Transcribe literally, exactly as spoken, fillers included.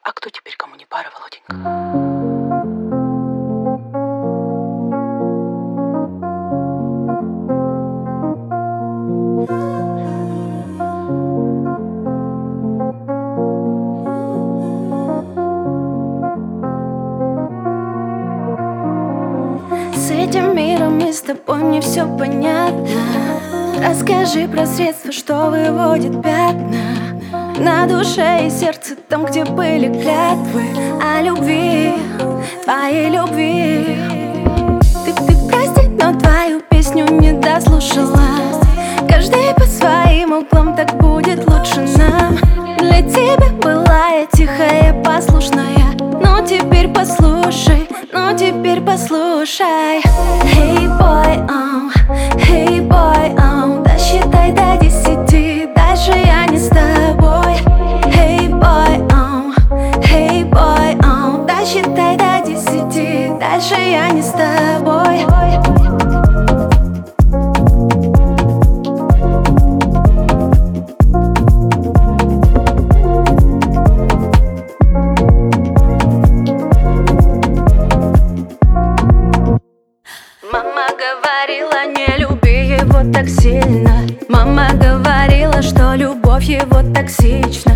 А кто теперь кому не пара, Володенька? С этим миром и с тобой мне все понятно. Расскажи про средства, что выводит пятна на душе и сердце, там, где были клятвы о любви, твоей любви. Ты, ты прости, но твою песню не дослушала. Каждый по своим углам, так будет лучше нам. Для тебя была я тихая, послушная, но теперь послушай, но теперь послушай. Hey boy, oh, hey boy, oh, досчитай до десяти, дальше я не с тобой. Hey boy, oh, hey boy, oh, досчитай до десяти, дальше я не с тобой. Мама говорила, не люби его так сильно. Мама говорила, что любовь его токсична.